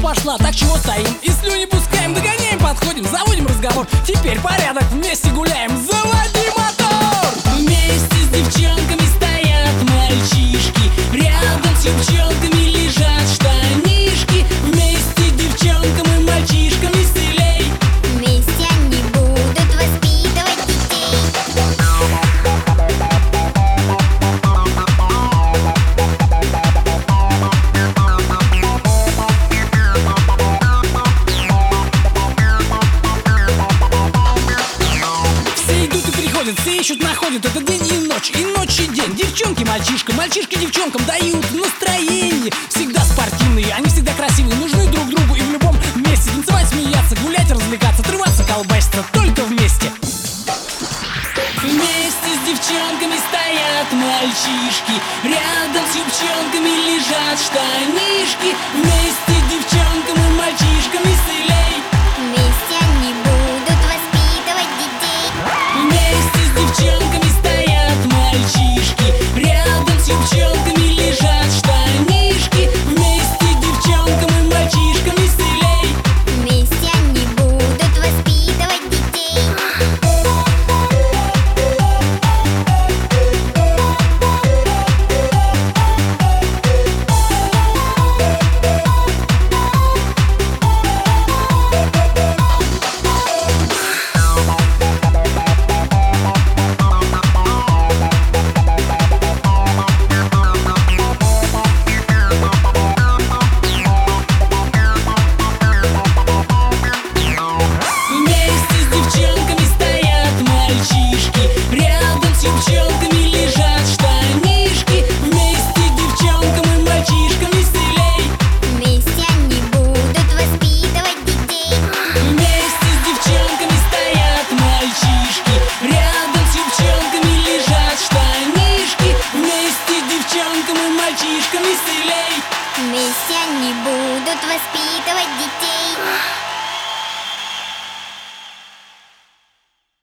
пошла, так чего стоим? И слюни пускаем, догоняем, подходим, заводим разговор. Теперь порядок, вместе гуляем, заводи мотор! Вместе с девчонками стоят мальчишки, рядом с девчонками лежат штанишки. Вместе девчонкам и мальчишкам веселей. Вместе они будут воспитывать детей. Все идут и приходят, все ищут, находят. Это день и ночь и день. Девчонки мальчишкам, мальчишки девчонкам дают настроение. Всегда спортивные, они всегда красивые, нужны друг другу и в любом месте. Танцевать, смеяться, гулять, развлекаться, отрываться, колбаситься, только вместе. Вместе с девчонками стоят мальчишки, рядом с девчонками лежат штанишки. Вместе девчонкам и мальчишкам веселей.